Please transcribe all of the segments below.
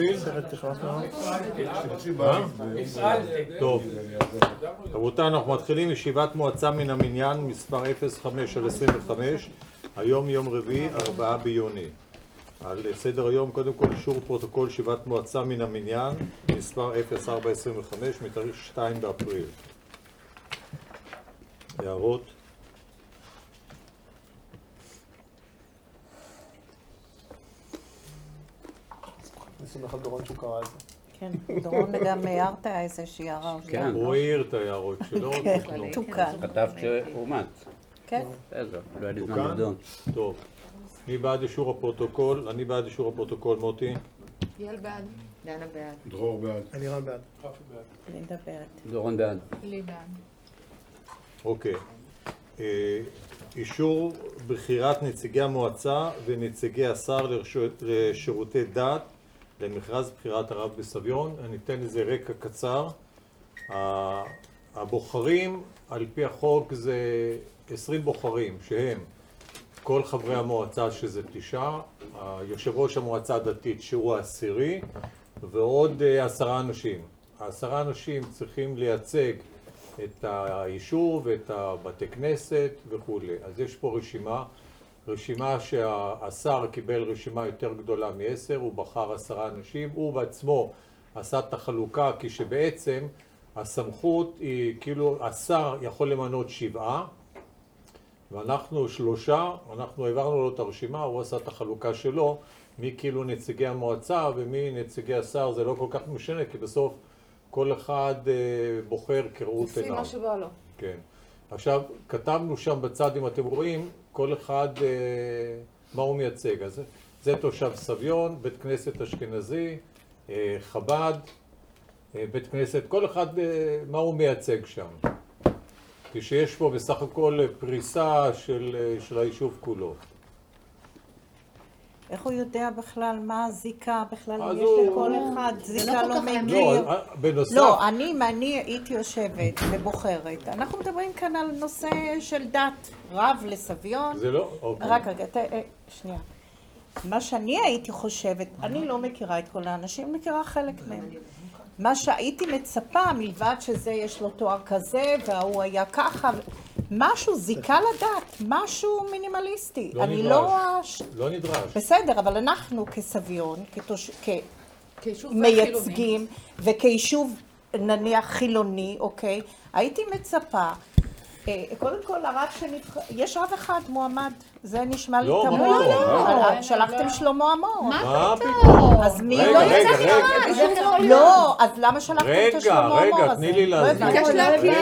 להתחיל? טוב. רבותיי, אנחנו מתחילים ישיבת מועצה מן המניין, מספר 05/25. היום יום רביעי, 4 ביוני. על סדר היום, קודם כל, אישור פרוטוקול ישיבת מועצה מן המניין, מספר 04/25, מתאריך 2 באפריל. הערות? נסים לך דורון שהוא קרא את זה. כן, דורון גם הערת איזושהי הערה. כן. הוא העיר את ההערות שלו. כן, תוקן. כתבת שאומת. כן. בסדר, לא היה לי זמן לדון. טוב. מי בעד אישור הפרוטוקול? אני בעד אישור הפרוטוקול, מוטי. יעל בעד. דנה בעד. דרור בעד. אלירן בעד. לינדה בעד. דורון בעד. לי בעד. אוקיי. אישור בחירת נציגי המועצה ונציגי השר לשירותי דת למכרז בחירת הרב בסביון. אני אתן איזה רקע קצר. הבוחרים על פי החוק זה 20 בוחרים שהם כל חברי המועצה שזה 9, יושב ראש המועצה הדתית שהוא העשירי ועוד 10 אנשים. 10 אנשים צריכים לייצג את היישוב ואת הבתי כנסת וכו'. אז יש פה רשימה שהשר קיבל רשימה יותר גדולה מ10, הוא בחר 10 אנשים, הוא בעצמו עשה את החלוקה כי שבעצם הסמכות היא כאילו השר יכול למנות 7 ואנחנו 3, אנחנו העברנו לו את הרשימה, הוא עשה את החלוקה שלו, מי כאילו נציגי המועצה ומי נציגי השר, זה לא כל כך משנה כי בסוף כל אחד בוחר כראות עיניו. לפי מה שבא לו. כן. עכשיו, כתבנו שם בצד, אם אתם רואים, כל אחד מה הוא מייצג. אז זה תושב סביון, בית כנסת אשכנזי, חב"ד, בית כנסת, כל אחד מה הוא מייצג שם. כשיש פה בסך הכל פריסה של היישוב כולו. איך הוא יודע בכלל מה הזיקה בכלל אז יש לכל אחד? זיקה לא לא, מגיר. בנוסף... לא, אני הייתי יושבת ובוחרת. אנחנו מדברים כאן על נושא של דת, רב לסביון. זה לא? אוקיי. רק רגע, שנייה. מה שאני הייתי חושבת, אני לא מכירה את כל האנשים, מכירה חלק מהם. מה שהייתי מצפה, מלבד שזה יש לו תואר כזה, והוא היה ככה, משהו, זיקה לדת, משהו מינימליסטי. לא אני נדרש. לא נדרש. בסדר, אבל אנחנו כסביון, כיישוב כמייצגים, וכיישוב נניח חילוני, אוקיי, הייתי מצפה, קודם כל הרב יש רב אחד מועמד, זה נשמע לי לא, תמוה. לא. שלחתם שלמה עמור. מה פתאום? אז מי רגע, לא רגע, יצא רגע. לא, אז למה שלחתם את שלמה עמור הזה? רגע, תני לי להסביר. ביקש להגיד.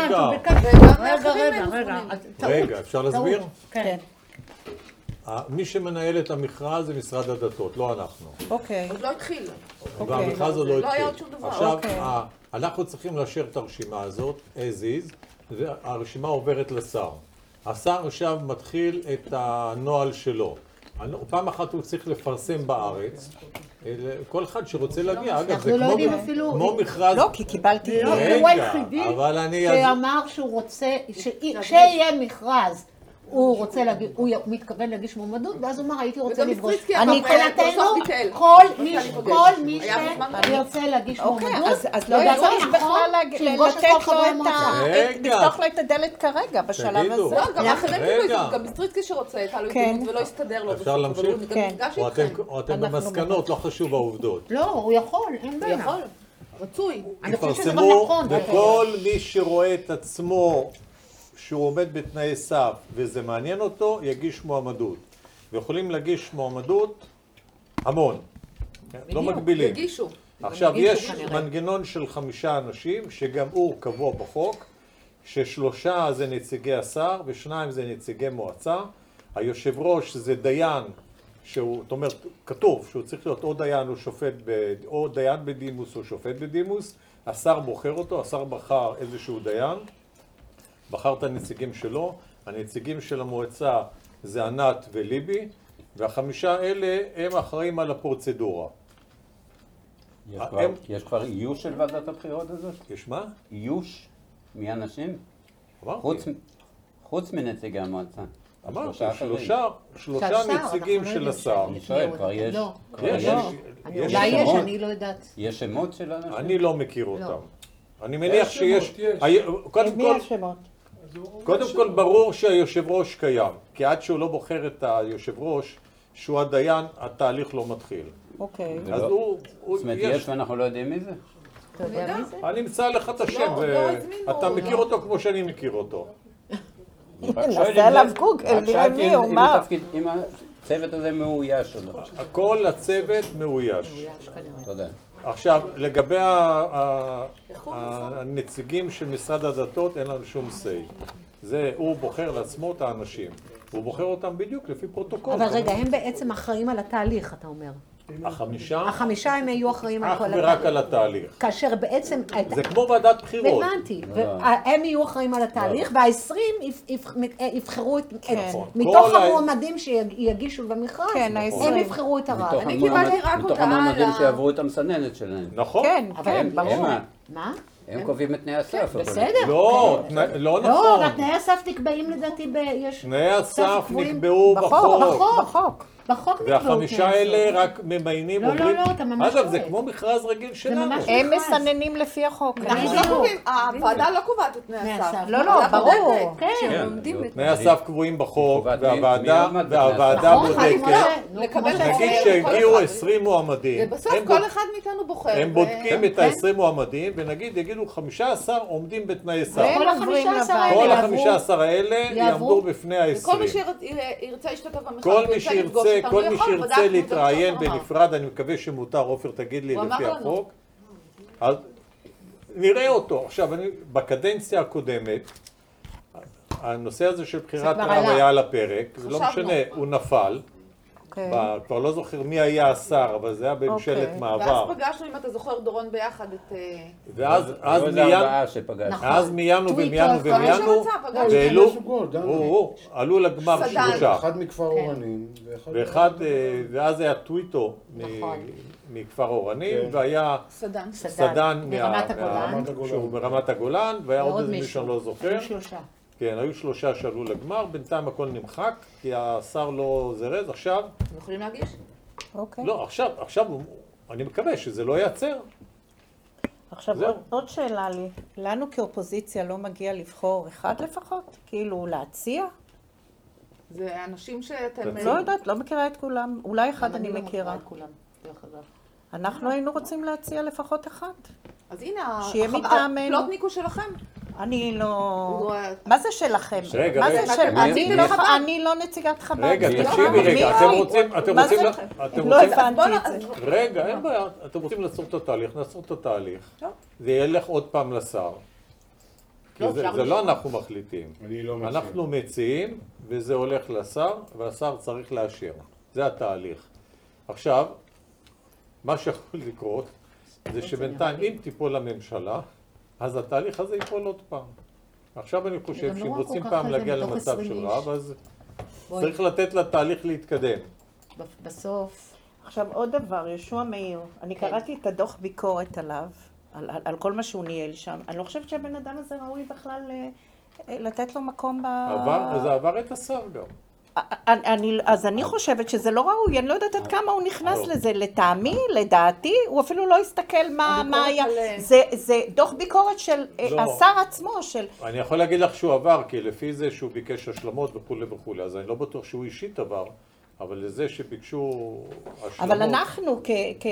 רגע, אפשר להסביר? כן. מי שמנהל את המכרז זה משרד הדתות, לא אנחנו. אוקיי. עוד לא התחיל. והמכרז עוד לא לא היה עוד התחיל. שום דבר. עכשיו, אוקיי. אנחנו צריכים לאשר את הרשימה הזאת, as is, והרשימה עוברת לשר. השר עכשיו מתחיל את הנוהל שלו. פעם אחת הוא צריך לפרסם בארץ, כל אחד שרוצה להגיע, אגב, זה כמו מכרז... לא, כי קיבלתי... הוא היחידי שאמר שהוא רוצה, כשיהיה מכרז, הוא רוצה להגיש, הוא מתכוון להגיש מועמדות, ואז הוא אמר, הייתי רוצה לפגוש. אני מבחינתנו, כל מי שירצה להגיש מועמדות, אז לא צריך בכלל לתת לו לפתוח לו את הדלת כרגע, בשלב הזה. לא, גם אחרים קיבלו את זה, גם בסטריטקי שרוצה, הייתה לו התאימות ולא הסתדר לו. אפשר להמשיך? או אתם במסקנות, לא חשוב העובדות. לא, הוא יכול, אין בעיה. הוא יכול, רצוי. תפרסמו, וכל מי שרואה את עצמו שהוא עומד בתנאי סף וזה מעניין אותו, יגיש מועמדות. ויכולים להגיש מועמדות המון, לא מגבילים. יגישו. עכשיו יש מנגנון של 5 אנשים שגם הוא קבוע בחוק, ש3 זה נציגי השר ו2 זה נציגי מועצה. היושב ראש זה דיין, זאת אומרת, כתוב שהוא צריך להיות או דיין או דיין בדימוס או שופט בדימוס. השר בוחר אותו, השר בחר איזשהו דיין, בחר את הנציגים שלו, הנציגים של המועצה זה ענת וליבי, וה5 אלה הם אחראים על הפרוצדורה. יש כבר איוש של ועדת הבחירות הזאת? יש מה? איוש מאנשים? אמרתי. חוץ מנציגי המועצה. אמרתי, שלושה שלושה נציגים של השר. אני שואל, כבר יש? לא. יש אולי יש, שמות? אני לא יודעת. יש שמות של אנשים? אני לא מכיר אותם. אני מניח שיש... קודם כל ברור שהיושב ראש קיים, כי עד שהוא לא בוחר את היושב ראש, שהוא הדיין, התהליך לא מתחיל. אוקיי. אז הוא... זאת אומרת, יש ואנחנו לא יודעים מי זה? אתה יודע מי זה? אני אמצא לך את השם, ואתה מכיר אותו כמו שאני מכיר אותו. נעשה עליו גוגל, נראה מי הוא, מה? אם הצוות הזה מאויש או לא. כל הצוות מאויש. תודה. עכשיו, לגבי הנציגים של משרד הדתות, אין לנו שום say. הוא בוחר לעצמו את האנשים. הוא בוחר אותם בדיוק לפי פרוטוקול. אבל רגע, הם בעצם אחראים על התהליך, אתה אומר. החמישה הם יהיו אחראים על כל התהליך. אך ורק על התהליך. כאשר בעצם... זה כמו ועדת בחירות. הבנתי. הם יהיו אחראים על התהליך, וה-20 יבחרו מתוך המועמדים שיגישו במכרז, הם יבחרו את הרב. אני קיבלתי רק מתוך אותה המועמדים שיעברו את המסננת שלהם. נכון. כן, ברור. מה? הם קובעים את תנאי הסף. בסדר. לא לא, נכון. תנאי הסף נקבעים לדעתי תנאי הסף נקבעו בחוק. בחוק נקבעו. והחמישה האלה רק ממיינים, לא, לא, אתה ממש אגב, זה טועה. כמו מכרז רגיל שלנו. הם מסננים לפי החוק. הוועדה לא קובעת את תנאי הסף. לא, ברור. כן. תנאי הסף קבועים בחוק, והוועדה בודקת. נגיד שהגיעו 20 מועמדים. ובסוף כל אחד מאיתנו בוחר. הם בודקים את ה-20 מועמדים, ונגיד יגידו 15 עומדים בתנאי סף. כל ה-15 האלה יעמדו בפני ה-20. כל מי שירצה להשתתף במכרז, כל מי שירצה להתראיין בנפרד, אני מקווה שמותר, עופר תגיד לי לפי החוק, אז נראה אותו. עכשיו, בקדנציה הקודמת, הנושא הזה של בחירת רב היה על הפרק, זה לא משנה, הוא נפל, כבר לא זוכר מי היה השר, אבל זה היה בממשלת מעבר. ואז פגשנו, אם אתה זוכר, דורון ביחד את... ואז מיינו עלו לגמר שלושה. אחד מכפר אורנים. ואז היה טוויטו מכפר אורנים, והיה סדן שהוא ברמת הגולן, והיה עוד איזה מישהו לא זוכר. כן, היו שלושה שעלו לגמר, בינתיים הכל נמחק, כי השר לא זרז. עכשיו... אתם יכולים להגיש? לא, עכשיו אני מקווה שזה לא ייעצר. עכשיו עוד שאלה לי, לנו כאופוזיציה לא מגיע לבחור אחד לפחות? כאילו להציע? זה אנשים שאתם... לא יודעת, לא מכירה את כולם, אולי אחד אני מכירה. אנחנו היינו רוצים להציע לפחות אחד. אז הנה, שיהיה מטעמנו. הפלוטניק הוא שלכם. אני לא... מה זה שלכם? רגע, אני לא נציגת חב"ד. רגע, תקשיבי רגע, לא הבנתי את זה. רגע, אין בעיה, אתם רוצים לעצור את התהליך, נעצור את התהליך. זה ילך עוד פעם לשר. זה לא אנחנו מחליטים. אנחנו מציעים, וזה הולך לשר, והשר צריך לאשר. זה התהליך. עכשיו, מה שיכול לקרות, זה שבינתיים אם תיפול לממשלה, אז התהליך הזה ייפול עוד פעם. עכשיו אני חושב שאם רוצים פעם להגיע למצב של רב, אז צריך לתת לתהליך להתקדם. בסוף. עכשיו עוד דבר, ישוע מאיר, אני קראתי את הדוח ביקורת עליו, על כל מה שהוא ניהל שם. אני לא חושבת שהבן אדם הזה ראוי בכלל לתת לו מקום זה עבר את השר גם. אז אני חושבת שזה לא ראוי, אני לא יודעת עד כמה הוא נכנס לזה, לטעמי, לדעתי, הוא אפילו לא הסתכל מה היה, זה דוח ביקורת של השר עצמו, אני יכול להגיד לך שהוא עבר, כי לפי זה שהוא ביקש השלמות וכו' וכו', אז אני לא בטוח שהוא אישית עבר, אבל לזה שביקשו השלמות. אבל אנחנו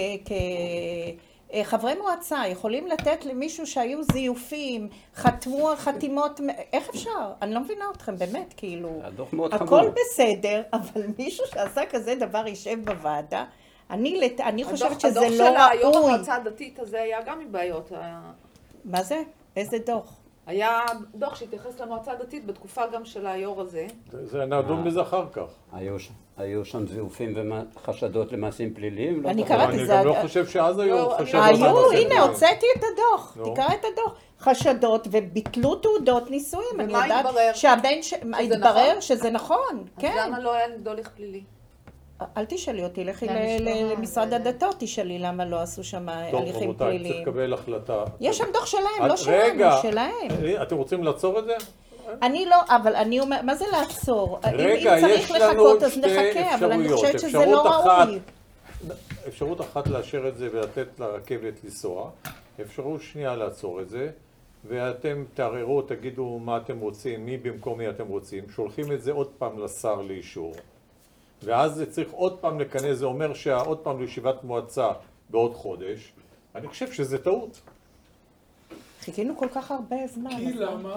חברי מועצה יכולים לתת למישהו שהיו זיופים, חתמו על חתימות, איך אפשר? אני לא מבינה אתכם, באמת, כאילו, הכל בסדר, אבל מישהו שעשה כזה דבר יישב בוועדה, אני חושבת שזה לא ראוי. הדוח של היום המועצה הדתית הזה היה גם מבעיות. מה זה? איזה דוח? היה דוח שהתייחס למועצה הדתית בתקופה גם של היו"ר הזה. זה נדון בזה אחר כך. היו שם זיופים וחשדות למעשים פליליים? אני קראתי זה. אני גם לא חושב שאז היו חשדות. הנה, הוצאתי את הדוח. תקרא את הדוח. חשדות וביטלו תעודות נישואים. אני יודעת שהבן התברר שזה נכון. אז למה לא היה נגדו הליך פלילי? אל תשאלי אותי, לכי למשרד הדתות, תשאלי למה לא עשו שם הליכים פליליים. צריך לקבל החלטה. יש שם דוח שלהם, לא שלנו, שלהם. אתם רוצים לעצור את זה? אני לא, אבל אני אומר, מה זה לעצור? רגע, אם צריך לחכות אז נחכה, אבל אני חושבת שזה לא ראוי. אפשרות אחת לאשר את זה ולתת לרכבת לנסוע, אפשרות שנייה לעצור את זה, ואתם תערערו, תגידו מה אתם רוצים, מי במקום מי אתם רוצים, שולחים את זה עוד פעם לשר לאישור, ואז זה צריך עוד פעם לכנס, זה אומר שעוד פעם לישיבת מועצה בעוד חודש. אני חושב שזה טעות. חיכינו כל כך הרבה זמן. כי למה?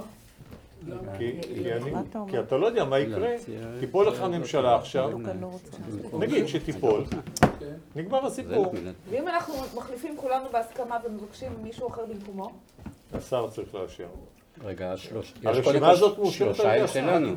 כי אתה לא יודע מה יקרה, תיפול לך ממשלה עכשיו, נגיד שתיפול, נגמר הסיפור. ואם אנחנו מחליפים כולנו בהסכמה ומבקשים מישהו אחר במקומו? השר צריך לאשר. רגע, הרשימה הזאת מאושרת שלושה הם שלנו.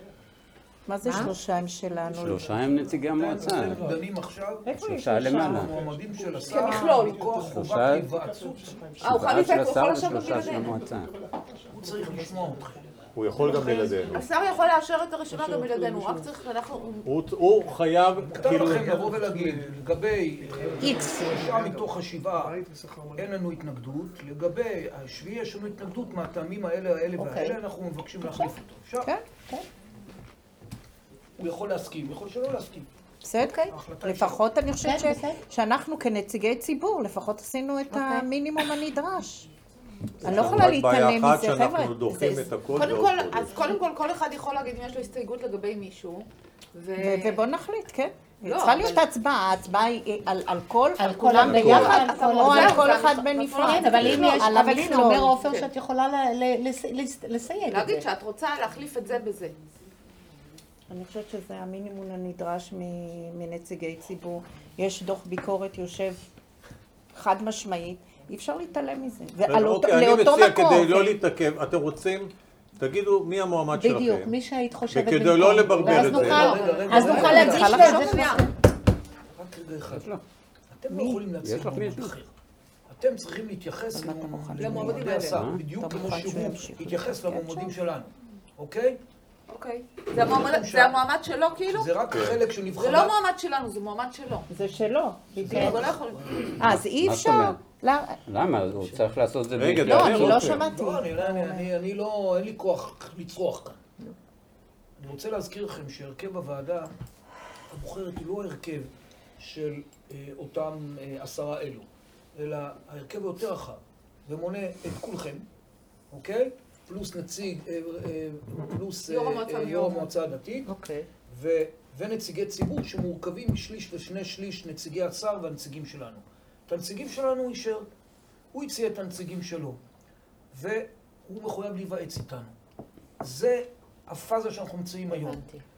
מה זה שלושה הם שלנו? שלושה הם נציגי המועצה. אנחנו דנים עכשיו, שלושה למעלה. המועמדים של השר, כמכלול. מכוח חובת היוועצות. הוא חייב של להתייעץ, הוא יכול השר לשבת ושלושה של בלעדינו. המועצה. הוא צריך לשמוע אתכם. הוא יכול גם בלעדינו. השר יכול לאשר את הרשימה גם בלעדינו, רק צריך, אנחנו... הוא חייב, מותר לכם לבוא ולהגיד, לגבי איקס. 3 מתוך 7 אין לנו התנגדות, לגבי השביעי יש לנו התנגדות מהטעמים האלה והאלה, אנחנו מבקשים להחליף אותו. אפשר? כן, כן. הוא יכול להסכים, יכול שלא להסכים. בסדר, לפחות אני חושבת שאנחנו כנציגי ציבור, לפחות עשינו את המינימום הנדרש. אני לא יכולה להתעלם מזה, חבר'ה. שאנחנו דוחים את הכל. אז קודם כל, כל אחד יכול להגיד אם יש לו הסתייגות לגבי מישהו. ובוא נחליט, כן. לא, צריכה להיות הצבעה, ההצבעה היא על כל, על כולם כל ביחד, כל או על זהו, כל זה אחד המכלול. בנפרד. אבל אם יש, על אבל הנה המכלול. אומר עופר שאת יכולה לסייג את זה. להגיד שאת רוצה להחליף את זה בזה. אני חושבת שזה המינימום הנדרש מנציגי ציבור. יש דוח ביקורת יושב חד משמעית, אי אפשר להתעלם מזה. אני מציע כדי לא להתעכב, אתם רוצים, תגידו מי המועמד שלכם. בדיוק, מי שהיית חושבת וכדי במקום. לא לברבר את זה. אז נוכל להגיש לזה. רק רגע אחד. אתם לא יכולים להציג מועמד אחר. אתם צריכים להתייחס למועמדי השר, בדיוק כמו שהוא יתייחס למועמדים שלנו, אוקיי? אוקיי. זה המועמד שלו כאילו? זה רק החלק שנבחר. זה לא מועמד שלנו, זה מועמד שלו. זה שלו. אבל לא יכול... אז אי אפשר. למה? הוא צריך לעשות את זה רגע, לא, דבר, אני לא אוקיי. שמעתי. לא, אני לא, אין לי כוח לצרוח כאן. אני רוצה להזכיר לכם שהרכב הוועדה הבוחרת הוא לא הרכב של אותם 10 אלו, אלא ההרכב היותר רחב, ומונה את כולכם, אוקיי? פלוס נציג, פלוס יו"ר המועצה הדתית, ונציגי ציבור שמורכבים משליש ושני שליש נציגי השר והנציגים שלנו. את הנציגים שלנו הוא אישר, הוא הציע את הנציגים שלו, והוא מחויב להיוועץ איתנו. זה הפאזה שאנחנו נמצאים היום.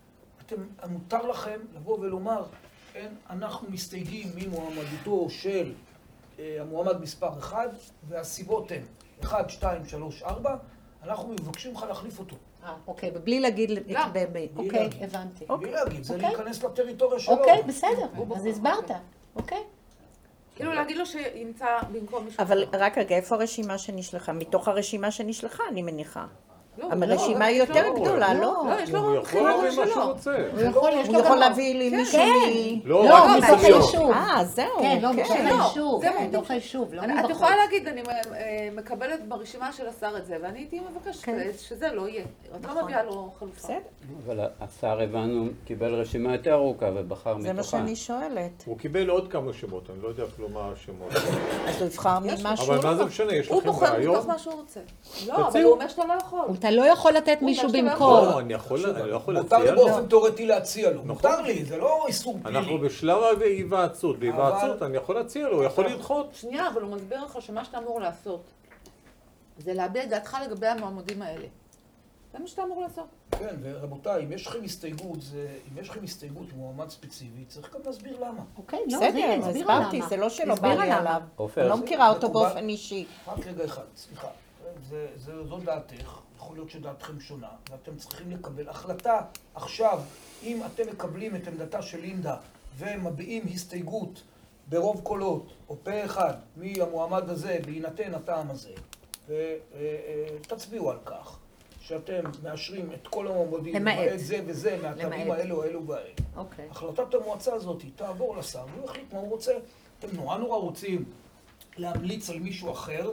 מותר לכם לבוא ולומר, אנחנו מסתייגים ממועמדותו של המועמד מספר 1, והסיבות הן 1, 2, 3, 4, אנחנו מבקשים לך להחליף אותו. אוקיי, ובלי להגיד... אוקיי, הבנתי. בלי להגיד, זה להיכנס לטריטוריה שלו. אוקיי, בסדר, אז הסברת. אוקיי. כאילו להגיד לו שימצא במקום מישהו. אבל רק רגע, איפה הרשימה שנשלחה? מתוך הרשימה שנשלחה, אני מניחה. אבל הרשימה היא יותר גדולה, לא? לא, יש לו הוא יכול להביא מה שהוא שלו. רוצה. הוא יכול להביא לי מישהו מ... לא, לא, רק מתוך ניסיון. היישוב. זהו. כן, לא, מתוך היישוב. זה מתוך היישוב, לא את מבחוץ. יכולה להגיד, אני מקבלת ברשימה של השר את זה, ואני הייתי מבקשת שזה לא יהיה. את לא מביאה לו חלופה. בסדר. אבל השר הבנו, קיבל רשימה יותר ארוכה ובחר מתוכה. זה מה שאני שואלת. הוא קיבל עוד כמה שמות, אני לא יודע אפילו מה השמות. אז הוא יבחר ממשהו. אבל מה זה משנה, יש הוא לכם בוחר רעיון? מתוך מה שהוא רוצה. לא, אבל הוא אומר שאתה לא יכול. אתה לא יכול לתת מישהו במקום. לא, אני לא יכול מותר להציע לי לו. באופן תיאורטי להציע לו. מותר לי, זה לא איסור אנחנו פלילי. בשלב ההיוועצות. בהיוועצות אני יכול להציע לו, הוא יכול לדחות. שנייה, אבל הוא מסביר לך שמה שאתה אמור לעשות זה להביע את דעתך לגבי המועמדים האלה. זה מה שאתה אמור לעשות. כן, ורבותיי, אם יש לכם הסתייגות למועמד ספציפי, צריך גם להסביר למה. אוקיי, לא, בסדר, הסברתי, זה לא שלא בא לי עליו. אני לא מכירה אותו באופן אישי. רק רגע אחד, סליחה. זו דעתך, יכול להיות שדעתכם שונה, ואתם צריכים לקבל החלטה עכשיו, אם אתם מקבלים את עמדתה של לינדה ומביעים הסתייגות ברוב קולות, או פה אחד, מהמועמד הזה, בהינתן הטעם הזה, ותצביעו על כך, שאתם מאשרים את כל המועמדים, למעט זה וזה, מהטעמים האלו, האלו והאלו. החלטת המועצה הזאת תעבור לשר, והוא יחליט מה הוא רוצה. אתם נורא רוצים להמליץ על מישהו אחר,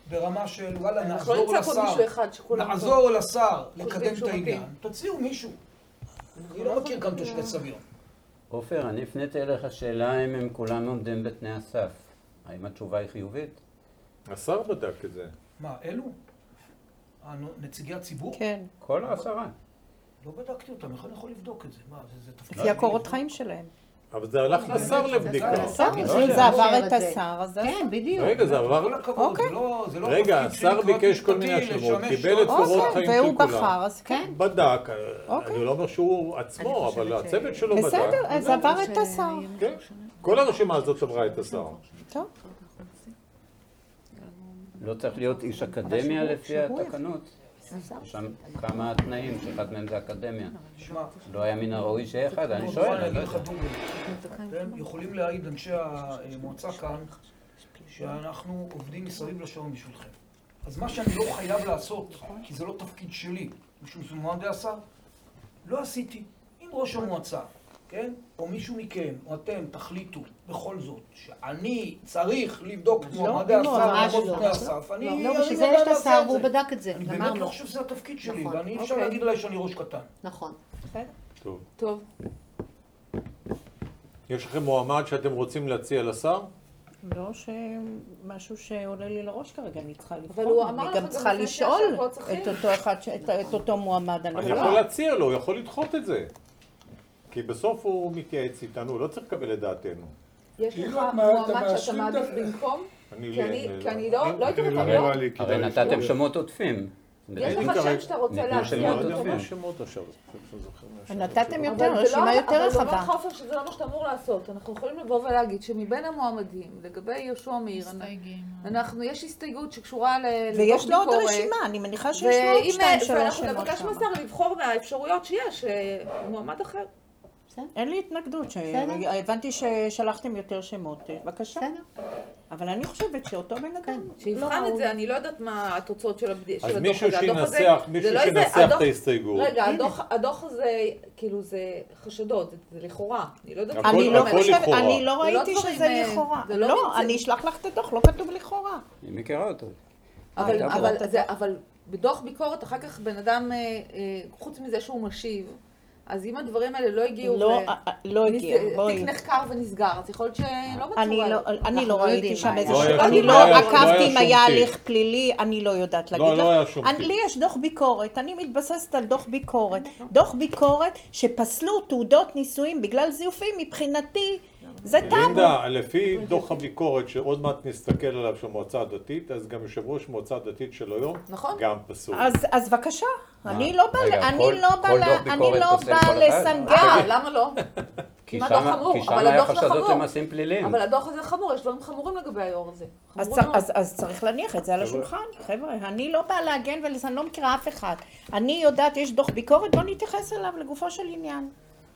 ברמה של וואלה, אנחנו לא נעזור נמצא פה מישהו לשר, אחד שכולם... נעזור לשר לקדם שהוא את העניין, מתאים. תציעו מישהו. אני לא מכיר כאן תושבי סביון. עופר, אני הפניתי אליך שאלה אם הם כולם עומדים בתנאי הסף. האם התשובה היא חיובית? השר בדק את זה. מה, אלו? נציגי הציבור? כן, כל העשרה. לא בדקתי אותם, איך אני יכול לבדוק את זה? מה, זה תפקיד? לפי הקורות חיים שלהם. אבל זה הלך לשר לבדיקה. השר, לא אם יודע. זה עבר מאשר את את זה. השר, אז זה... כן, בדיוק. רגע, זה עבר... כל הכבוד, אוקיי. זה לא רגע, תפקיד שלי השר להיות ביקש כל משפטי, מיני השלמות, לשמש קיבל את קורות אוקיי, חיים של והוא כולם. בחר, אז כן. בדק, אוקיי. אני לא אומר שהוא עצמו, אבל הצוות שלו בדק. בסדר, אז עבר את השר. כן, כל הרשימה הזאת עברה את השר. טוב. לא צריך להיות איש אקדמיה לפי התקנות. יש שם כמה תנאים, שאחד מהם זה אקדמיה. שמע, לא היה מן הראוי שיהיה אחד, אני אני שואל. אני אגיד לא לך יודע. דוגרי. הם יכולים להעיד אנשי המועצה כאן, שאנחנו עובדים מסביב לשעון בשבילכם. אז מה שאני לא חייב לעשות, כי זה לא תפקיד שלי, משום שזה מועמדי השר, לא עשיתי. אם ראש המועצה, כן, או מישהו מכם, או אתם, תחליטו בכל זאת, שאני צריך לבדוק את מועמדי השר ממש לעמוד לא. בתנאי הסף, אני לא, בשביל זה יודע יש את לעשות השר את והוא זה. בדק את זה. אני באמת גמרנו. לא חושב שזה התפקיד שלי, נכון. ואני אפשר אוקיי. להגיד עליי שאני ראש קטן. נכון. טוב. טוב. יש לכם מועמד שאתם רוצים להציע לשר? לא שמשהו שעולה לי לראש כרגע, אני צריכה אבל הוא לבחור. אמר אני לך גם גם צריכה לפני לשאול שהכל צריכים. את אותו אחד, את אותו מועמד. אני לא יכול להציע לו, הוא יכול לדחות את זה. כי בסוף הוא מתייעץ איתנו, הוא לא צריך לקבל את דעתנו. יש כאילו, לך אתה מועמד שאתה מאשרים את מעדיף ה- במקום? אני כי אני לא הייתי אני לא רוצה נראה לא. לי כדאי הרי לשמוע. נתתם שמות עוטפים. יש לך שם שאתה רוצה ניתנו להציע שמות אותו. עודפים. שמות עכשיו. נתתם יותר, אבל זה רשימה לא- יותר אבל זה אומר רחבה. לך עופר שזה לא מה שאתה אמור לעשות. אנחנו יכולים לבוא ולהגיד שמבין המועמדים, לגבי יהושע מאיר, יש הסתייגות שקשורה לדוח ביקורת. ויש לו עוד רשימה, אני מניחה שיש לו עוד שתיים שלוש ואנחנו שמות נבקש שם. מהשר לבחור מהאפשרויות שיש מועמד אחר. אין לי התנגדות, הבנתי ששלחתם יותר שמות, בבקשה. בסדר. אבל אני חושבת שאותו בן אדם שיבחן את זה, אני לא יודעת מה התוצאות של הדוח הזה. אז מישהו הדוח הזה- שינסח זה לא איזה- את הדוח- ההסתייגות. רגע, הדוח הזה, כאילו זה חשדות, זה לכאורה. אני לא יודעת... הכל- אני לא הכל חושבת, לכאורה. אני לא זה לא ראיתי דברים, שזה לכאורה. זה לא לא, נמצא. אני אשלח לך את הדוח, לא כתוב לכאורה. היא מכירה אותו. אבל בדוח ביקורת אחר כך בן אדם, חוץ מזה שהוא משיב, אז אם הדברים האלה לא הגיעו, לא הגיע, בואי. תיק נחקר ונסגר, אז יכול להיות שלא אני בצורה. לא אנחנו לא ראיתי יודעים שם מה איזה היה. שהוא, לא אני היה- לא לא היה עקבתי אם שום היה תיק. הליך פלילי, אני לא יודעת להגיד לך. לא היה שום תיק. לי יש דוח ביקורת, אני מתבססת על דוח ביקורת. דוח ביקורת שפסלו תעודות נישואים בגלל זיופים, מבחינתי זה טאבו. לינדה, לפי דוח הביקורת שעוד מעט נסתכל עליו של המועצה הדתית, אז גם יושב ראש מועצה הדתית של היום, נכון. גם פסול. אז בבקשה, אני לא באה רגע, כל דוח ביקורת פוסל כל אחד? לסנגר. למה לא? כי אם הדוח חמור, שם אבל היה הדוח זה חשדות חמור. למעשים פליליים. אבל הדוח הזה חמור, יש דברים חמורים לגבי היו"ר הזה. אז חמורים מאוד. צריך להניח את זה על השולחן, חבר'ה, אני לא באה להגן אני לא מכירה אף אחד. אני יודעת, יש דוח ביקורת, בוא נתייחס אליו לגופו של עניין.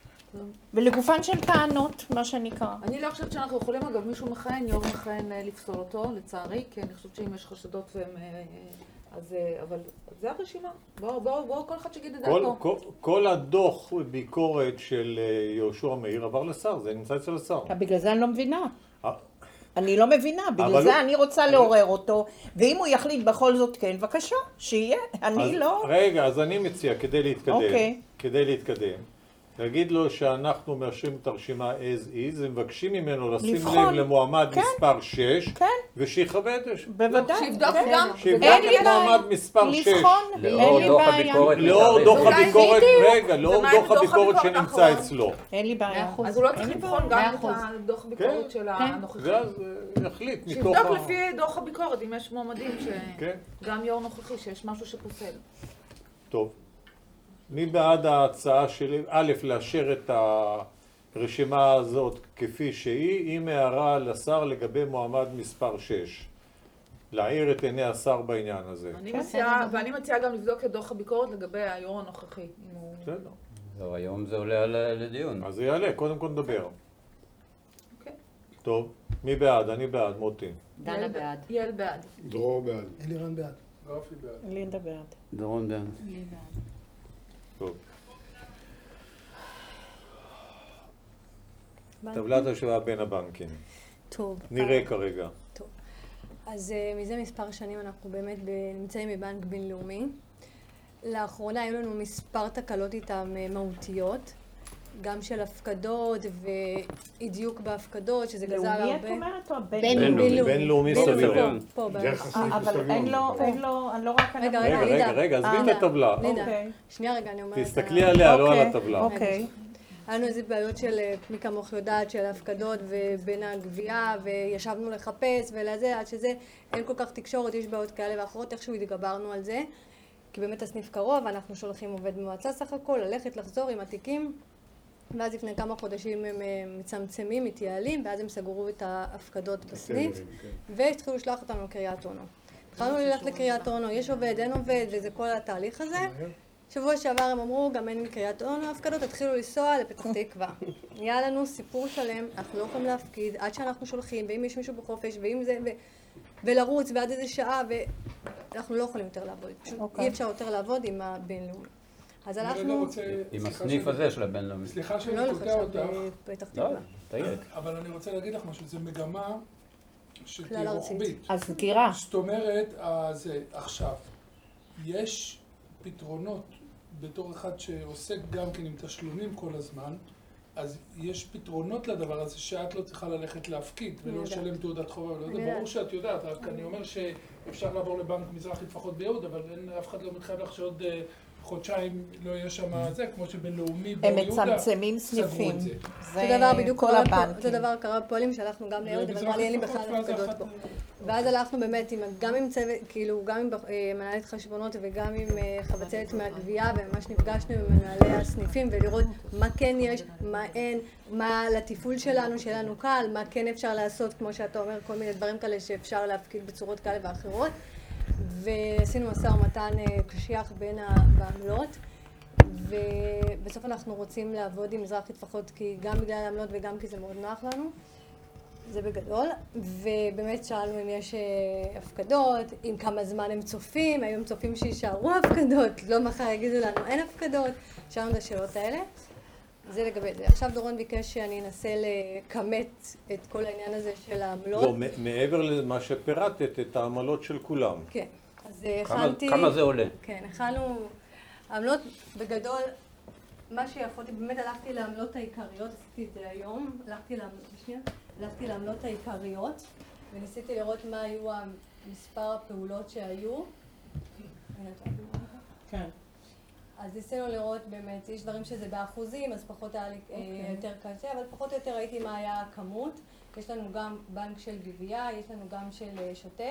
ולגופן של טענות, מה שנקרא. אני לא חושבת שאנחנו יכולים, אגב, מישהו מכהן, יו"ר מכהן לפסול אותו, לצערי, כי אני חושבת שאם יש חשדות והם... אז... אבל זה הרשימה. בואו כל אחד שיגיד את דעתו. כל הדוח ביקורת של יהושע מאיר עבר לשר, זה נמצא אצל השר. בגלל זה אני לא מבינה. אה, אני לא מבינה, בגלל אבל זה הוא- אני רוצה לעורר אותו, ואם הוא יחליט בכל זאת כן, בבקשה, שיהיה. אני אז- לא... רגע, אז אני מציע, אוקיי. כדי להתקדם, להגיד לו שאנחנו מאשרים את הרשימה as is, ומבקשים ממנו לשים לבחון. לב למועמד כן. מספר 6, כן. ושיכבד, בוודאי. שיבדוק כן. גם. שיבדוק אין לי את מועמד בעיה. מספר 6. לבחון, לאור אין לי דוח בעיה. הביקורת. לאור דוח אולי הביקורת, בדיוק. רגע, לאור ומה עם דוח דוח הביקורת הביקורת שנמצא האחרון? אצלו. אין לי בעיה. אז הוא לא צריך אין לי לבחון בעיה. גם את הדוח ביקורת כן. של הנוכחי. ואז יחליט מתוך שיבדוק לפי דוח הביקורת, אם יש מועמדים כן, שגם יו"ר נוכחי, שיש משהו שפוסל. טוב. מי בעד ההצעה שלי? א', לאשר את הרשימה הזאת כפי שהיא, עם הערה לשר לגבי מועמד מספר 6. להאיר את עיני השר בעניין הזה. ואני מציעה גם לבדוק את דוח הביקורת לגבי היו"ר הנוכחי. אם הוא- בסדר. זהו, היום זה עולה לדיון. אז זה יעלה, קודם כל נדבר. אוקיי. טוב, מי בעד? אני בעד, מוטי. דנה בעד. יעל בעד. דרור בעד. אלירן בעד. רפי בעד. לינדה בעד. דורון דן. טוב. טבלת השוואה בין הבנקים. טוב. נראה כרגע. אז מזה מספר שנים אנחנו באמת נמצאים בבנק בינלאומי. לאחרונה היו לנו מספר תקלות איתם מהותיות, גם של הפקדות ואי-דיוק בהפקדות, שזה גזל הרבה. לאומי את אומרת או בינלאומי? בינלאומי סביר. אבל אין לו, אני לא רק... רגע, עזבי את הטבלה. שנייה רגע, אני אומרת... תסתכלי עליה, לא על הטבלה. אוקיי. היה לנו איזה בעיות של, מי כמוך יודעת, של הפקדות ובין הגבייה, וישבנו לחפש ולזה, עד שזה, אין כל כך תקשורת, יש בעיות כאלה ואחרות, איכשהו התגברנו על זה, כי באמת הסניף קרוב, אנחנו שולחים עובד מועצה סך הכל, ללכת, לחזור עם התיקים, ואז לפני כמה חודשים הם מצמצמים, מתייעלים, ואז הם סגרו את ההפקדות בסניף, והתחילו לשלוח אותנו לקריית אונו. התחלנו ללכת לקריית אונו, יש עובד, אין עובד, וזה כל התהליך הזה. שבוע שעבר הם אמרו, גם אין מקריית אונו הפקדות, התחילו לנסוע לפתח תקווה. נהיה לנו סיפור שלם, אנחנו לא יכולים להפקיד עד שאנחנו שולחים, ואם יש מישהו בחופש, ואם זה, ולרוץ ועד איזה שעה, ואנחנו לא יכולים יותר לעבוד. פשוט אי אפשר יותר לעבוד עם הבינלאומי. אז אנחנו... עם הסניף הזה של הבינלאומי. סליחה שאני קוטע אותך. פתח תקווה. אבל אני רוצה להגיד לך משהו, זו מגמה שתהיה רוחבית. הסגירה. זאת אומרת, עכשיו, יש פתרונות בתור אחד שעוסק גם כן עם תשלומים כל הזמן, אז יש פתרונות לדבר הזה שאת לא צריכה ללכת להפקיד ולא לשלם תעודת חובה. זה ברור שאת יודעת, רק אני אומר שאפשר לעבור לבנק מזרחי לפחות ביהוד, אבל אף אחד לא מתחייב לך שעוד חודשיים לא יהיה שם זה, כמו שבינלאומי ביהודה הם מצמצמים סניפים. זה דבר בדיוק כל הבנקים. זה דבר קרה בפועלים שהלכנו גם ליהוד, אבל לי אין לי בכלל הפקדות פה. ואז הלכנו באמת גם עם צוות, כאילו גם עם מנהלת חשבונות וגם עם חבצלת מהגבייה, וממש נפגשנו עם מנהלי הסניפים ולראות מה כן יש, מה אין, מה לתפעול שלנו, שלנו קל, מה כן אפשר לעשות, כמו שאתה אומר, כל מיני דברים כאלה שאפשר להפקיד בצורות כאלה ואחרות. ועשינו משא ומתן קשיח בין העמלות, ובסוף אנחנו רוצים לעבוד עם מזרחי לפחות גם בגלל העמלות וגם כי זה מאוד נוח לנו. זה בגדול, ובאמת שאלנו אם יש הפקדות, עם כמה זמן הם צופים, היום צופים שישארו הפקדות, לא מחר יגידו לנו אין הפקדות, שאלנו את השאלות האלה. זה לגבי זה. עכשיו דורון ביקש שאני אנסה לכמת את כל העניין הזה של העמלות. לא, מעבר למה שפירטת, את העמלות של כולם. כן. אז הכנתי... כמה זה עולה? כן, הכנו העמלות בגדול, מה שיכולתי, באמת הלכתי לעמלות העיקריות, עשיתי את זה היום, הלכתי לעמלות העיקריות, וניסיתי לראות מה היו מספר הפעולות שהיו. כן. אז ניסינו לראות באמת, יש דברים שזה באחוזים, אז פחות היה לי יותר קשה, אבל פחות או יותר ראיתי מה היה הכמות. יש לנו גם בנק של גבייה, יש לנו גם של שוטף.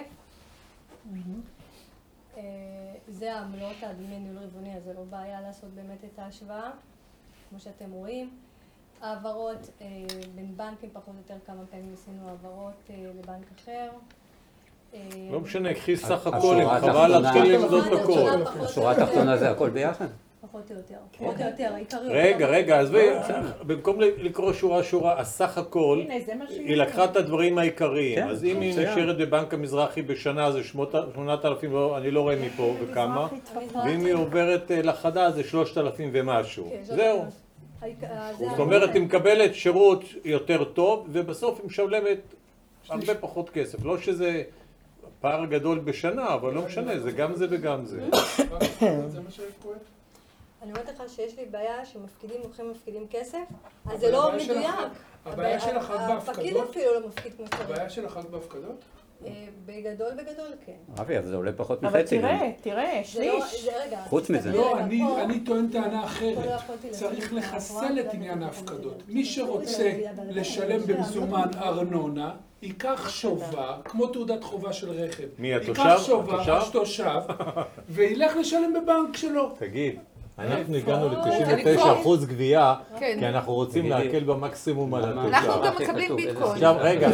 זה העמלות הדמי ניהול רבעוני, אז זה לא בעיה לעשות באמת את ההשוואה, כמו שאתם רואים. העברות בין בנקים, פחות או יותר כמה פעמים עשינו העברות לבנק אחר. לא משנה, קחי סך הכל, חבל להתחיל למדוד הכל. השורה התחתונה זה הכל ביחד? פחות או יותר, העיקריות. רגע, אז במקום לקרוא שורה, הסך הכל, היא לקחה את הדברים העיקריים. אז אם היא נשארת בבנק המזרחי בשנה זה 8,000, אני לא רואה מפה וכמה, ואם היא עוברת לחדה זה 3,000 ומשהו. זהו. זאת אומרת, היא מקבלת שירות יותר טוב, ובסוף היא משלמת הרבה פחות כסף. לא שזה פער גדול בשנה, אבל לא משנה, זה גם זה וגם זה. זה מה שקורה? אני אומרת לך שיש לי בעיה שמפקידים, מפקידים כסף, אז זה לא מדויק. הבעיה שלך רק בהפקדות? הפקיד אפילו לא מפקיד כמו שצריך. הבעיה שלך רק בהפקדות? בגדול, כן. אבי, אז זה עולה פחות מחצי. אבל תראה, שליש. חוץ מזה. לא, אני טוען טענה אחרת. צריך לחסל את עניין ההפקדות. מי שרוצה לשלם במזומן ארנונה, ייקח שובה, כמו תעודת חובה של רכב. מי, התושב? ייקח שובה, תושב, וילך לשלם בבנק שלו. תגיד. אנחנו הגענו ל-99% גבייה, כי אנחנו רוצים להקל במקסימום על התושב. אנחנו גם מקבלים ביטקוין. עכשיו, רגע.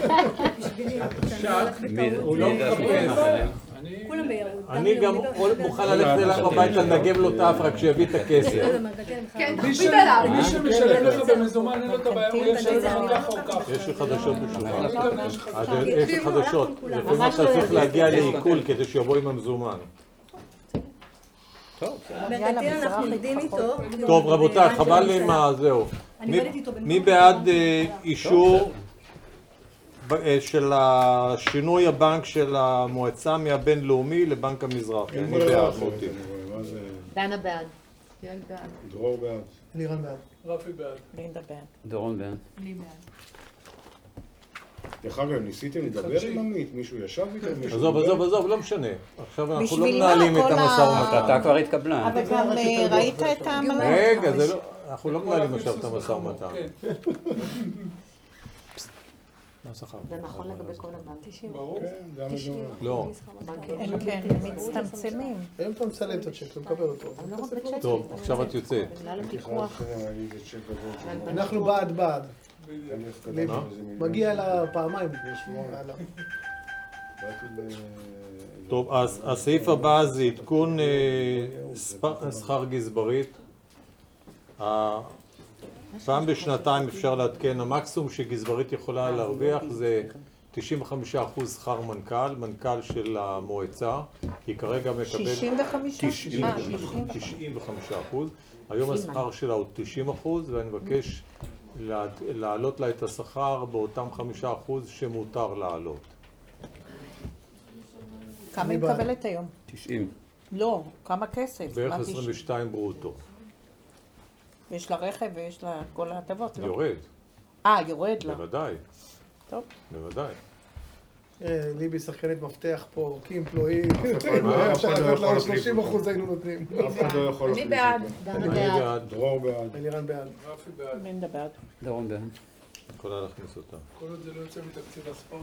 הוא לא מקבל. אני גם מוכן ללכת אליו הביתה לנגב לו את האף רק שיביא את הכסף. מי שמשלם לך במזומן אין לו את הבעיה, הוא ישלם לך ככה או ככה. יש לי חדשות בשבילך. יש לי חדשות. לפעמים אתה צריך להגיע לעיכול כדי שיבוא עם המזומן. טוב, רבותיי, חבל לי מה, זהו. מי בעד אישור של השינוי הבנק של המועצה מהבינלאומי לבנק המזרחי. אני בעד מוטי. דנה בעד. דרור בעד. לירן בעד. רפי בעד. לינדה בעד. דורון בעד. אני בעד. דרך אגב, ניסיתם לדבר עם עמית? מישהו ישב איתם? עזוב, לא משנה. עכשיו אנחנו לא בשביל מה מנהלים את כל המשא ומתן. ההחלטה כבר התקבלה. אבל גם ראית את המלון. רגע, אנחנו לא מנהלים עכשיו את המשא ומתן. מה השכר? זה נכון לגבי כל הבנקים. ברור. כן, גם לדבר. לא. כן, הם מצטמצמים. היום אתה מצלם את הצ'ק, אתה מקבל אותו. טוב, עכשיו את יוצאת. אנחנו בעד. מה? מגיע לה פעמיים. טוב, אז הסעיף הבא זה עדכון שכר גזברית. פעם בשנתיים אפשר לעדכן, המקסימום שגזברית יכולה להרוויח זה 95% שכר מנכ"ל של המועצה, היא כרגע מקבלת 95%, היום השכר שלה הוא 90% ואני מבקש להעלות לה את השכר באותם 5% שמותר להעלות. כמה היא מקבלת היום? 90. לא, כמה כסף? בערך 22 ברוטו. יש לה רכב ויש לה כל ההטבות, לא? יורד. יורד לה. בוודאי. טוב. בוודאי. ליבי שחקנית מפתח פה, כאמפלואי. מה? אפשר לתת לנו 30% היינו נותנים. אף אחד לא יכול אני בעד. אני בעד. דרור בעד. לירן בעד. רפי בעד. לינדה בעד. דורון בעד. יכולה להכניס אותה. כל עוד זה לא יוצא מתקציב הספורט.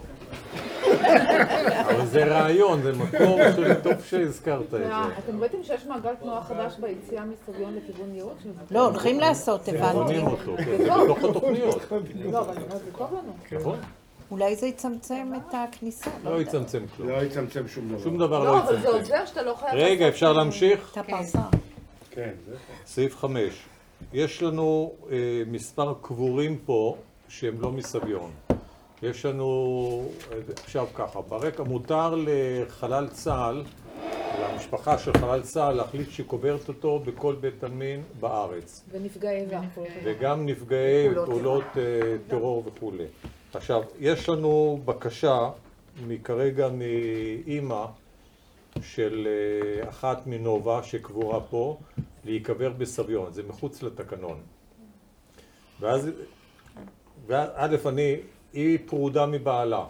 אבל זה רעיון, זה מקור טוב שהזכרת את זה. אתם ראיתם שיש מעגל תנועה חדש ביציאה מסביון לכיוון ייעוד? לא, הולכים לעשות, הבנתי. בונים אותו, כן, זה בתוך התוכניות. לא, אבל זה טוב לנו. נכון? אולי זה יצמצם את הכניסה. לא יצמצם כלום. לא יצמצם שום דבר. שום דבר לא, לא אבל זה יצמצם. עוזר שאתה לא חייב... רגע, אפשר להמשיך? את הפרסה. כן, זה סעיף 5. יש לנו מספר קבורים פה שהם לא מסביון. יש לנו, עכשיו ככה, ברקע מותר לחלל צה"ל, למשפחה של חלל צה"ל, להחליט שקוברת אותו בכל בית עלמין בארץ. ונפגעי וגם נפגעי פעולות טרור וכו'. עכשיו, יש לנו בקשה כרגע מאימא של אחת מנובה שקבורה פה, להיקבר בסביון, זה מחוץ לתקנון. ואז א', היא פרודה מבעלה.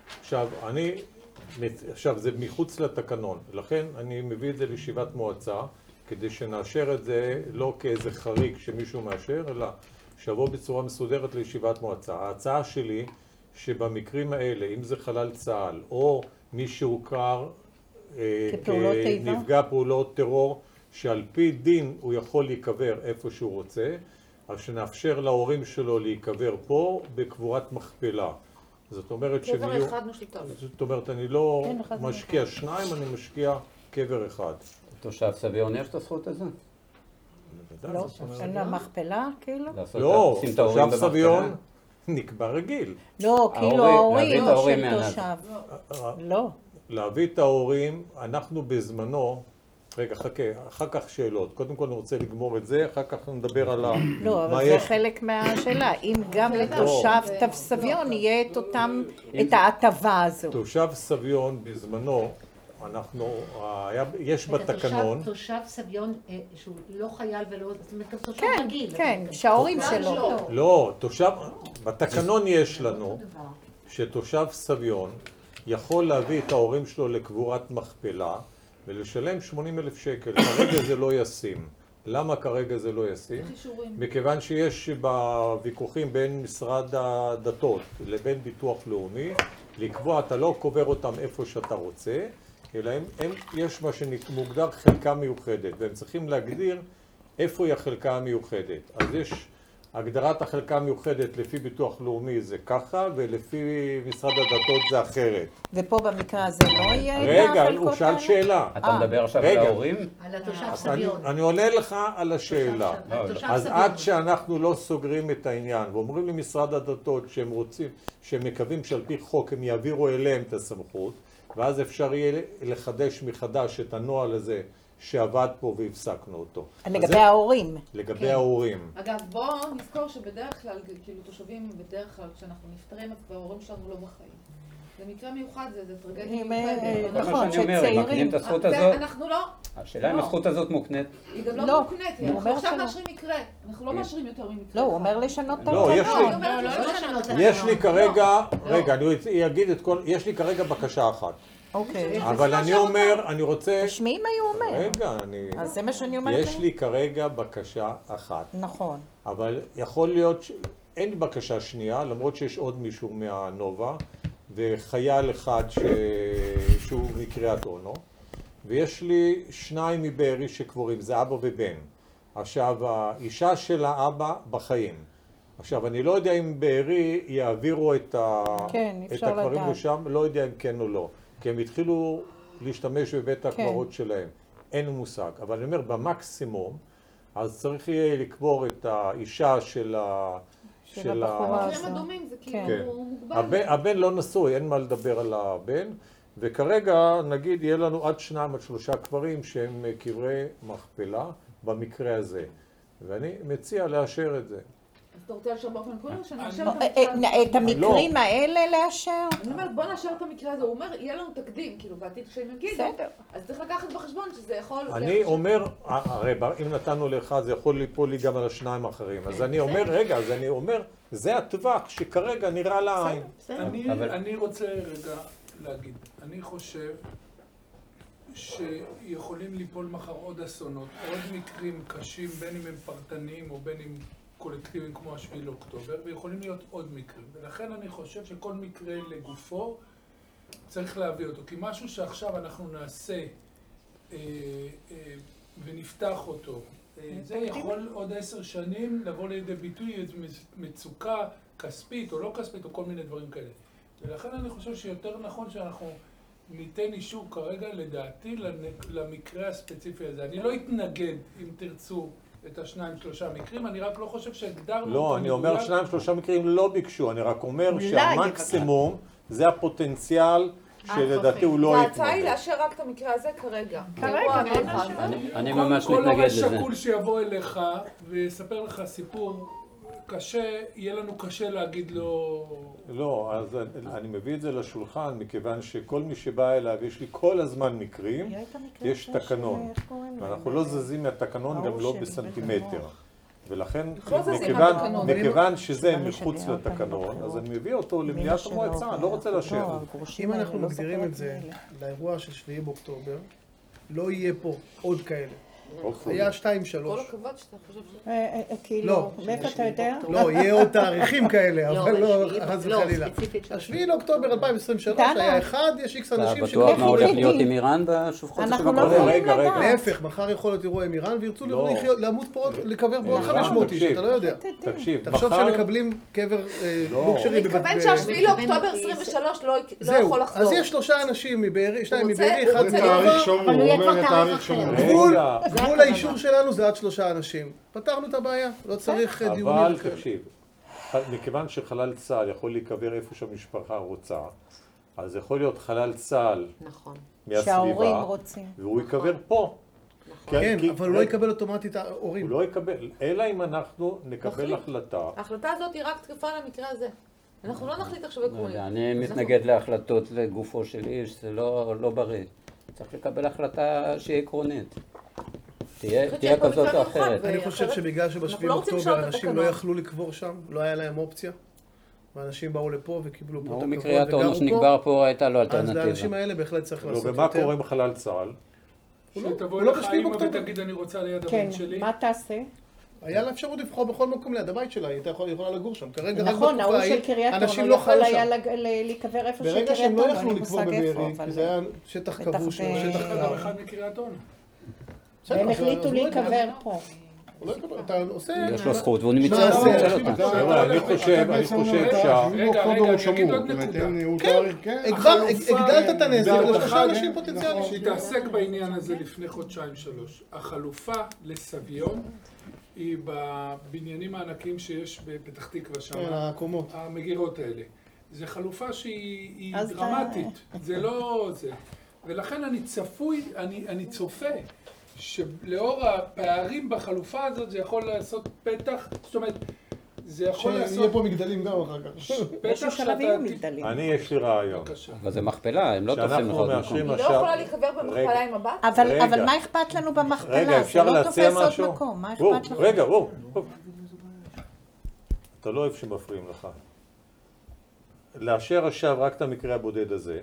עכשיו, זה מחוץ לתקנון, לכן אני מביא את זה לישיבת מועצה, כדי שנאשר את זה לא כאיזה חריג שמישהו מאשר, אלא שבוא בצורה מסודרת לישיבת מועצה. ההצעה שלי, שבמקרים האלה, אם זה חלל צה"ל, או מי שהוכר כנפגע פעולות טרור, שעל פי דין הוא יכול להיקבר איפה שהוא רוצה, אז שנאפשר להורים שלו להיקבר פה בקבורת מכפלה. זאת אומרת קבר אחד משותף. זאת אומרת, אני לא משקיע שניים, אני משקיע קבר אחד. תושב סביון יש את הזכות הזו? לא, אין לה מכפלה כאילו? לא, תושב סביון נקבע רגיל. לא, כאילו ההורים של תושב. לא. להביא את ההורים, אנחנו בזמנו, רגע, חכה, אחר כך שאלות. קודם כל אני רוצה לגמור את זה, אחר כך נדבר על לא, אבל זה חלק מהשאלה. אם גם לתושב סביון יהיה את ההטבה הזו. תושב סביון בזמנו, יש בתקנון... תושב סביון שהוא לא חייל ולא... זאת אומרת, גם תושב רגיל. כן, שההורים שלו. לא, בתקנון יש לנו שתושב סביון יכול להביא את ההורים שלו לקבורת מכפלה ולשלם 80,000 שקל. כרגע זה לא ישים. למה כרגע זה לא ישים? מכיוון שיש בוויכוחים בין משרד הדתות לבין ביטוח לאומי, לקבוע, אתה לא קובר אותם איפה שאתה רוצה, אלא יש מה שמוגדר חלקה מיוחדת, והם צריכים להגדיר איפה היא החלקה המיוחדת. אז יש הגדרת החלקה המיוחדת לפי ביטוח לאומי זה ככה, ולפי משרד הדתות זה אחרת. ופה במקרה הזה לא יהיה? רגע, הוא שאל שאלה. אתה מדבר עכשיו על ההורים? על התושב סביון. אני עונה לך על השאלה. אז עד שאנחנו לא סוגרים את העניין, ואומרים למשרד הדתות שהם רוצים, שהם מקווים שעל פי חוק הם יעבירו אליהם את הסמכות, ואז אפשר יהיה לחדש מחדש את הנוהל הזה שעבד פה והפסקנו אותו. לגבי ההורים. לגבי ההורים. אגב, בואו נזכור שבדרך כלל, כאילו תושבים בדרך כלל, כשאנחנו נפטרים, אז ההורים שלנו לא בחיים. זה מקרה מיוחד, זה טרגדיה מיוחדת. נכון, שצעירים. אנחנו לא... השאלה אם הזכות הזאת מוקנית. היא גם לא מוקנית, אנחנו עכשיו מאשרים מקרה. אנחנו לא מאשרים יותר ממקרה. לא, הוא אומר לשנות את לא, יש לי כרגע, רגע, אני אגיד את כל, יש לי כרגע בקשה אחת. אוקיי. אבל אני אומר, אני רוצה... תשמעי מה הוא אומר. רגע, אני... אז זה מה שאני אומרת. יש לי כרגע בקשה אחת. נכון. אבל יכול להיות, אין לי בקשה שנייה, למרות שיש עוד מישהו מהנובה, וחייל אחד שהוא מקריית אונו, ויש לי 2 מבארי שקבורים, זה אבא ובן. עכשיו, האישה של האבא בחיים. עכשיו, אני לא יודע אם בארי יעבירו את הקברים לשם, לא יודע אם כן או לא. כי הם התחילו להשתמש בבית הקברות שלהם. אין מושג. אבל אני אומר, במקסימום, אז צריך יהיה לקבור את האישה של הבחורה. מקרים אדומים זה כאילו מוגבל. הבן לא נשוי, אין מה לדבר על הבן. וכרגע, נגיד, יהיה לנו עד 2 עד 3 קברים שהם קברי מכפלה במקרה הזה. ואני מציע לאשר את זה. אז אתה רוצה לאשר באופן כללי? את המקרים האלה לאשר? אני אומרת, בוא נאשר את המקרה הזה. הוא אומר, יהיה לנו תקדים, כאילו, בעתיד שהם יגידו. אז צריך לקחת בחשבון שזה יכול... אני אומר, הרי אם נתנו לך, זה יכול ליפול לי גם על 2 האחרים. אז אני אומר, רגע, אז אני אומר, זה הטווח שכרגע נראה לעין. אני רוצה רגע להגיד, אני חושב שיכולים ליפול מחר עוד אסונות, עוד מקרים קשים, בין אם הם פרטניים או בין אם קולקטיביים כמו השביעי לאוקטובר, ויכולים להיות עוד מקרים. ולכן אני חושב שכל מקרה לגופו צריך להביא אותו. כי משהו שעכשיו אנחנו נעשה ונפתח אותו, זה יכול עוד 10 שנים לבוא לידי ביטוי מצוקה כספית או לא כספית או כל מיני דברים כאלה. ולכן אני חושב שיותר נכון שאנחנו ניתן אישור כרגע לדעתי למקרה הספציפי הזה. אני לא אתנגד אם תרצו את 2-3 מקרים, אני רק לא חושב שהגדרנו... לא, אני אומר 2-3 מקרים לא ביקשו, אני רק אומר שהמקסימום זה הפוטנציאל שלדעתי הוא לא יתנגד. ההצעה היא לאשר רק את המקרה הזה כרגע. אני ממש מתנגד לזה. כל שקול שיבוא אליך ויספר לך סיפור קשה, יהיה לנו קשה להגיד לו... לא, אז אני מביא את זה לשולחן, מכיוון שכל מי שבא אליו, יש לי כל הזמן מקרים, יש תקנון. ואנחנו לא זזים מהתקנון גם לא בסנטימטר. ולכן, מכיוון שזה מחוץ לתקנון, אז אני מביא אותו למליאת המועצה, אני לא רוצה לאשר. אם אנחנו מגדירים את זה לאירוע של 7 באוקטובר, לא יהיה פה עוד כאלה. היה 2-3. כל הכבוד שאתה חושב ש... כאילו, מאיפה אתה יודע? לא, יהיה עוד תאריכים כאלה, אבל לא חס וחלילה. 7 לאוקטובר 2023 היה אחד, יש איקס אנשים שכבר... אתה בטוח מה הולך להיות עם איראן בשופחות אנחנו לא יכולים לדעת. להפך, מחר יכול להיות אירוע עם איראן וירצו למות פה, לקבר פה עוד 500 איש, אתה לא יודע. תקשיב, תחשוב שמקבלים קבר לוקשרי בבית... אני מתכוון שה7 לאוקטובר 23 לא יכול לחזור. אז יש 3 אנשים מבארי, 2 מבארי, 1 מנובה. גבול האישור שלנו זה עד 3 אנשים. פתרנו את הבעיה, לא צריך דיונים. אבל תקשיב, מכיוון שחלל צה"ל יכול להיקבר איפה שהמשפחה רוצה, אז יכול להיות חלל צה"ל מהסביבה, והוא יקבר פה. כן, אבל הוא לא יקבל אוטומטית ההורים. הוא לא יקבל, אלא אם אנחנו נקבל החלטה. ההחלטה הזאת היא רק תקפה למקרה הזה. אנחנו לא נחליט עכשיו עקרונית. אני מתנגד להחלטות לגופו של איש, זה לא בריא. צריך לקבל החלטה שהיא עקרונית. תהיה כזאת או אחרת. אני חושב שבגלל שב7 באוקטובר אנשים לא יכלו לקבור שם, לא היה להם אופציה, ואנשים באו לפה וקיבלו פה את הכבוד מקריאת אונו שנקבר פה הייתה לו אלטרנטיבה. אז לאנשים האלה בהחלט צריך לעשות יותר. ומה קורה עם חלל צה"ל? שתבוא לך אימא ותגיד אני רוצה ליד הבן שלי. כן, מה תעשה? היה לה אפשרות לבחור בכל מקום ליד הבית שלה, היא הייתה יכולה לגור שם. כרגע נכון, ההוא של קריית אונו יכול היה להיקבר איפה של קריית אונו. ברגע שהם לא יכלו לקבור בבארי, כי זה היה שטח כבוש, שטח קרב. אחד מקריית אונו. והם החליטו להיקבר פה. אתה עושה... יש לו זכות והוא נמצא אותה. אני חושב תגיד עוד נקודה. הגדלת את הנזק ל3 אנשים פוטנציאליים. שהתעסק בעניין הזה לפני 2-3 חודשים. החלופה לסביון היא בבניינים הענקיים שיש בפתח תקווה שם. הקומות. המגירות האלה. זו חלופה שהיא דרמטית. זה לא זה. ולכן אני צופה שלאור הפערים בחלופה הזאת זה יכול לעשות פתח, זאת אומרת, זה יכול לעשות... שיהיה פה מגדלים גם אחר כך. באיזשהו שלב יהיו מגדלים. יש לי רעיון. אבל זה מכפלה, הם לא תופסים לך עוד מקום. היא לא יכולה להיקבר במכפלה עם הבת? אבל מה אכפת לנו במכפלה? רגע, אפשר להציע משהו? זה לא תופס עוד מקום, מה אכפת לנו? רגע, אתה לא אוהב שמפריעים לך. לאשר עכשיו רק את המקרה הבודד הזה,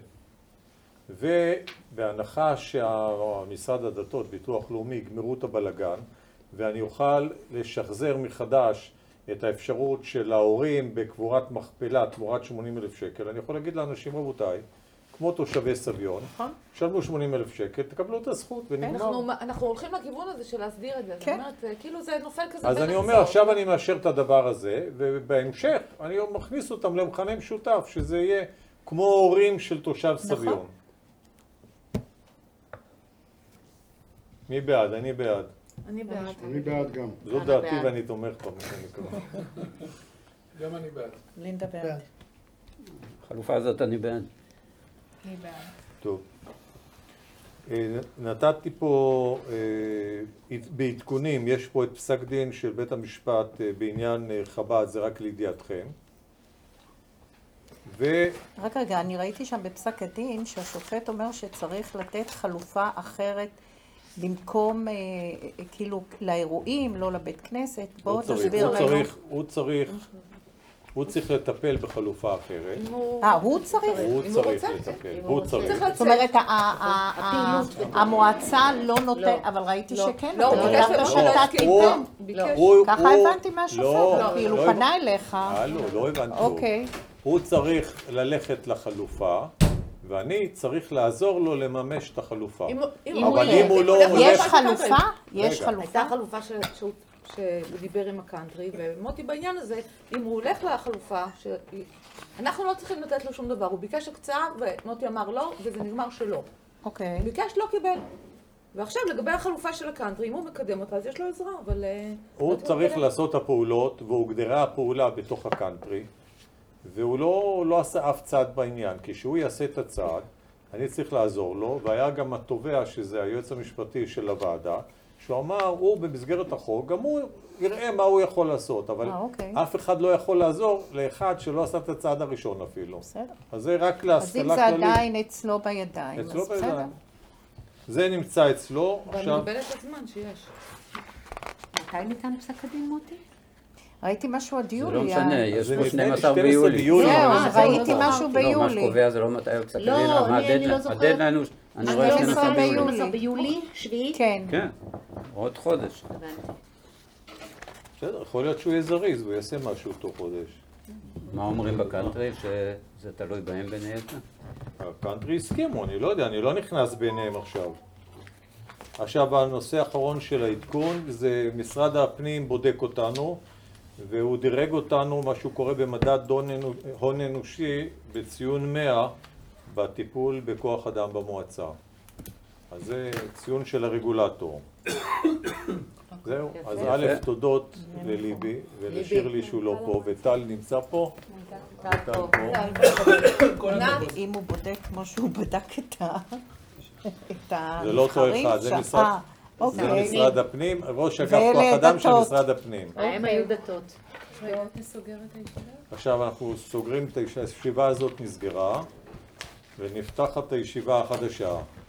ובהנחה שהמשרד הדתות, ביטוח לאומי, יגמרו את הבלגן, ואני אוכל לשחזר מחדש את האפשרות של ההורים בקבורת מכפלה תמורת 80,000 שקל, אני יכול להגיד לאנשים, רבותיי, כמו תושבי סביון, שלמו 80,000 שקל, תקבלו את הזכות ונגמר. אנחנו הולכים לכיוון הזה של להסדיר את זה, זאת אומרת, כאילו זה נופל כזה. אז אני אומר, עכשיו אני מאשר את הדבר הזה, ובהמשך אני מכניס אותם למכנה משותף, שזה יהיה כמו הורים של תושב סביון. מי בעד? אני בעד. אני בעד. אני בעד גם. זו דעתי ואני תומך בה, מה שנקרא. גם אני בעד. לינדה בעד. החלופה הזאת אני בעד. אני בעד. טוב. נתתי פה בעדכונים, יש פה את פסק דין של בית המשפט בעניין חב"ד, זה רק לידיעתכם. רק רגע, אני ראיתי שם בפסק הדין שהשופט אומר שצריך לתת חלופה אחרת במקום, כאילו, לאירועים, לא לבית כנסת. בואו תסביר לנו. הוא צריך לטפל בחלופה אחרת. הוא צריך? הוא צריך לטפל, הוא צריך. זאת אומרת, המועצה לא נותן, אבל ראיתי שכן. לא, הוא ביקש שאתה תיתן. ככה הבנתי מהשופט, כאילו פנה אליך. לא הבנתי. אוקיי. הוא צריך ללכת לחלופה, ואני צריך לעזור לו לממש את החלופה. אבל אם הוא לא... יש חלופה? יש חלופה? הייתה חלופה שהוא דיבר עם הקאנטרי, ומוטי בעניין הזה, אם הוא הולך לחלופה, אנחנו לא צריכים לתת לו שום דבר. הוא ביקש הקצאה, ומוטי אמר לא, וזה נגמר שלא. אוקיי. הוא ביקש, לא קיבל. ועכשיו, לגבי החלופה של הקאנטרי, אם הוא מקדם אותה, אז יש לו עזרה, אבל... הוא צריך לעשות את הפעולות, והוגדרה הפעולה בתוך הקאנטרי, והוא לא עשה אף צעד בעניין, כי כשהוא יעשה את הצעד, אני צריך לעזור לו, והיה גם התובע, שזה היועץ המשפטי של הוועדה, שהוא אמר, הוא במסגרת החוק, גם הוא יראה מה הוא יכול לעשות, אבל אף אחד לא יכול לעזור לאחד שלא עשה את הצעד הראשון אפילו. בסדר. אז זה רק להשכלה כללית. אז אם זה עדיין אצלו בידיים, אז בסדר. זה נמצא אצלו. ואני מקבל את הזמן שיש. מתי ניתן פסק הדין, מוטי? ראיתי משהו עד יולי. זה לא משנה, יש פה 12 ביולי. זהו, ראיתי משהו ביולי. לא, מה שקובע זה לא מתי פסק הדין, לא, אני לא זוכרת. הדדליין הוא, אני רואה 12 ביולי. 12 ביולי, שביעי? כן. כן, עוד חודש. בסדר, יכול להיות שהוא יהיה זריז, הוא יעשה משהו תוך חודש. מה אומרים בקאנטרי? שזה תלוי בהם בין היתר? הקאנטרי הסכימו, אני לא יודע, אני לא נכנס ביניהם עכשיו. עכשיו הנושא האחרון של העדכון זה משרד הפנים בודק אותנו והוא דירג אותנו מה שהוא קורא במדד הון אנושי בציון 100 בטיפול בכוח אדם במועצה. אז זה ציון של הרגולטור. זהו, אז א' תודות לליבי ולשירלי שהוא לא פה, וטל נמצא פה. טל פה. אם הוא בודק כמו שהוא בדק את זה לא אותו אחד, זה משרד הפנים, ראש אגף כוח אדם של משרד הפנים. הם היו דתות. עכשיו אנחנו סוגרים את הישיבה הזאת, נסגרה, ונפתחת את הישיבה החדשה.